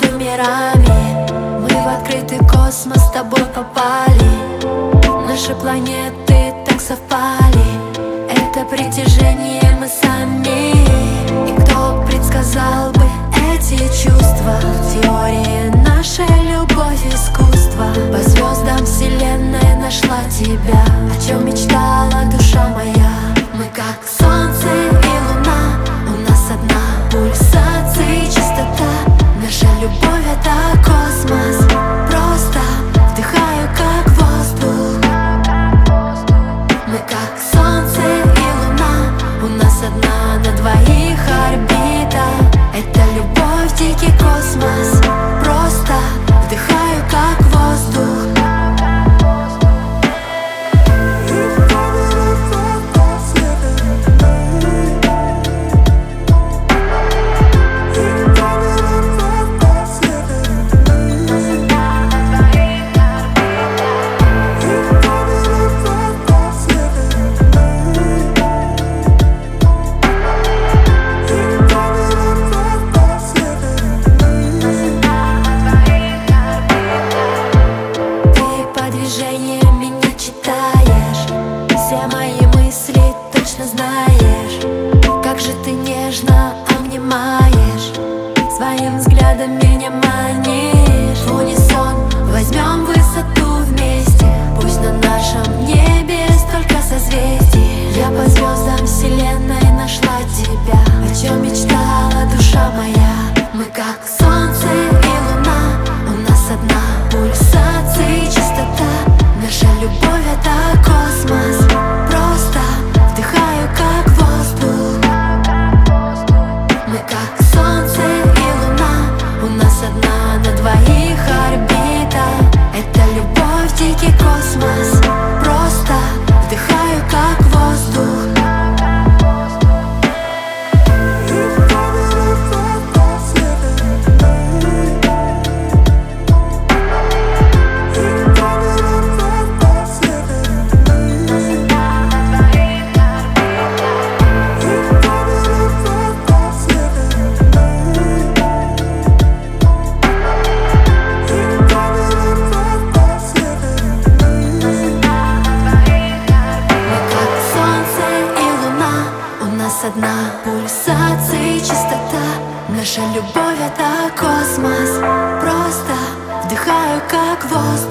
между мирами. Мы в открытый космос с тобой попали. Наши планеты так совпали. Это притяжение мы сами. И кто предсказал бы эти чувства? В теории наша любовь искусство. По звездам вселенная нашла тебя. О чем мечтала душа моя? Мы как солнце и луна, у нас одна пульсация и чистота. Наша любовь — это космос. Просто вдыхаю как воздух. Мы как солнце и луна, у нас одна на двоих орбита. Это любовь, дикий космос. Просто вдыхаю как воздух. Меня читаешь, все мои мысли точно знаешь. Как же ты нежно обнимаешь, своим взглядом меня манишь. В унисон возьмем высоту вместе. Пусть на нашем небе столько созвездий. Я по звездам вселенной нашла тебя. О чем мечтала душа моя? Мы как солнце и луна, у нас одна пульсация и чистота. Наша любовь — это космос. Просто вдыхаю как воздух. Мы как солнце и луна, у нас одна на двоих орбита. Это любовь, дикий космос. Просто вдыхаю как воздух. Одна пульсация и чистота. Наша любовь — это космос. Просто вдыхаю как воздух.